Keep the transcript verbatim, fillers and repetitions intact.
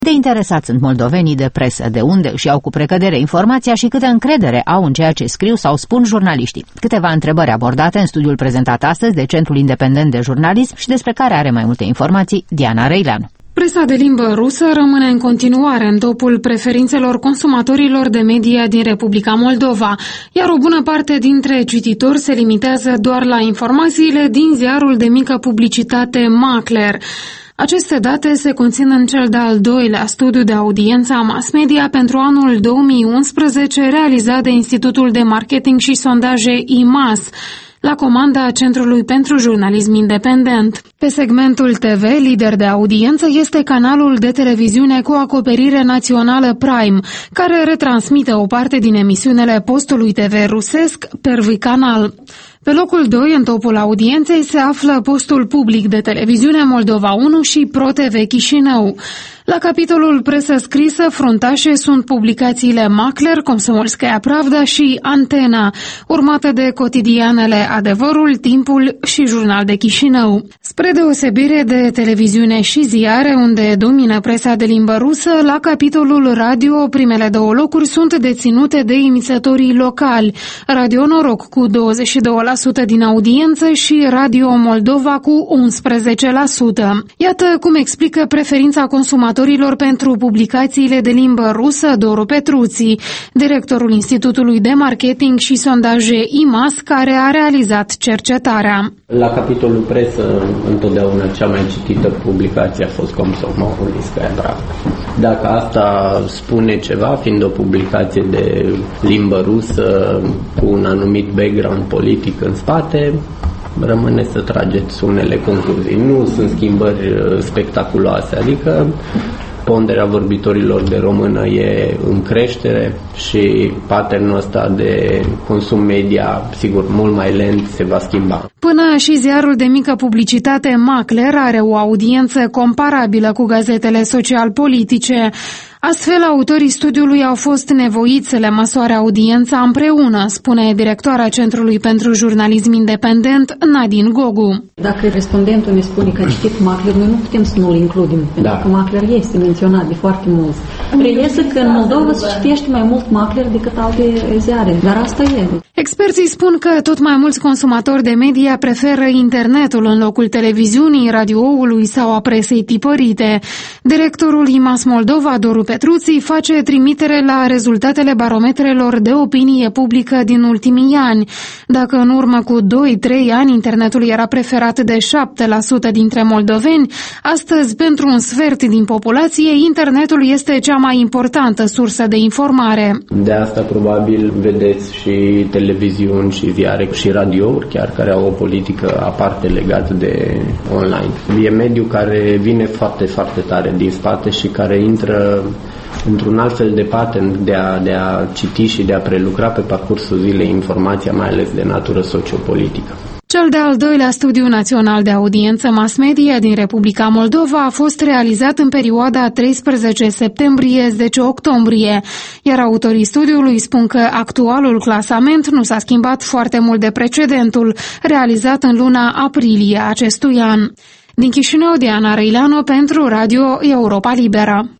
De interesați sunt moldovenii de presă, de unde își iau cu precădere informația și câtă încredere au în ceea ce scriu sau spun jurnaliștii. Câteva întrebări abordate în studiul prezentat astăzi de Centrul Independent de Jurnalism și despre care are mai multe informații Diana Răileanu. Presa de limbă rusă rămâne în continuare în topul preferințelor consumatorilor de media din Republica Moldova, iar o bună parte dintre cititori se limitează doar la informațiile din ziarul de mică publicitate Macler. Aceste date se conțin în cel de-al doilea studiu de audiență a mass media pentru anul două mii unsprezece realizat de Institutul de Marketing și Sondaje I M A S, la comanda Centrului pentru Jurnalism Independent. Pe segmentul T V, lider de audiență este canalul de televiziune cu acoperire națională Prime, care retransmite o parte din emisiunile postului T V rusesc Pervy Canal. Pe locul doi, în topul audienței, se află postul public de televiziune Moldova unu și Pro T V Chișinău. La capitolul presă scrisă, fruntașe sunt publicațiile Macler, Komsomolskaya Pravda și Antena, urmate de cotidianele Adevărul, Timpul și Jurnal de Chișinău. Spre deosebire de televiziune și ziare, unde domină presa de limbă rusă, la capitolul radio, primele două locuri sunt deținute de emițătorii locali, Radio Noroc cu douăzeci și doi la sută din audiență și Radio Moldova cu unsprezece la sută. Iată cum explică preferința consumatorilor pentru publicațiile de limbă rusă Doru Petruții, directorul Institutului de Marketing și Sondaje I M A S, care a realizat cercetarea. La capitolul presă, întotdeauna cea mai citită publicație a fost Komsomolskaya Pravda. Dacă asta spune ceva, fiind o publicație de limbă rusă cu un anumit background politic în spate, rămâne să trageți unele concluzii. Nu sunt schimbări spectaculoase, adică ponderea vorbitorilor de română e în creștere și patternul ăsta de consum media, sigur, mult mai lent, se va schimba. Până și ziarul de mică publicitate Macler are o audiență comparabilă cu gazetele social-politice. Astfel, autorii studiului au fost nevoiți să le măsoare audiența împreună, spune directoarea Centrului pentru Jurnalism Independent, Nadine Gogu. Dacă respondentul ne spune că a citit Macler, noi nu putem să nu-l includem, pentru da. că Macler este menționat de foarte mulți. Reiese că în Moldova se citește mai mult Macler decât alte ziare, dar asta e. Experții spun că tot mai mulți consumatori de media preferă internetul în locul televiziunii, radioului sau a presei tipărite. Directorul I M A S Moldova, Doru Petruții, face trimitere la rezultatele barometrelor de opinie publică din ultimii ani. Dacă în urmă cu doi trei ani internetul era preferat de șapte la sută dintre moldoveni, astăzi pentru un sfert din populație internetul este cea mai importantă sursă de informare. De asta probabil vedeți și televiziuni și ziare și radiouri chiar care au o politică aparte legată de online. E mediul care vine foarte, foarte tare din spate și care intră într-un alt fel de pattern de a, de a citi și de a prelucra pe parcursul zilei informația, mai ales de natură sociopolitică. Cel de-al doilea studiu național de audiență mass media din Republica Moldova a fost realizat în perioada treisprezece septembrie - zece octombrie, iar autorii studiului spun că actualul clasament nu s-a schimbat foarte mult de precedentul, realizat în luna aprilie acestui an. Din Chișinău, Diana Răileanu pentru Radio Europa Liberă.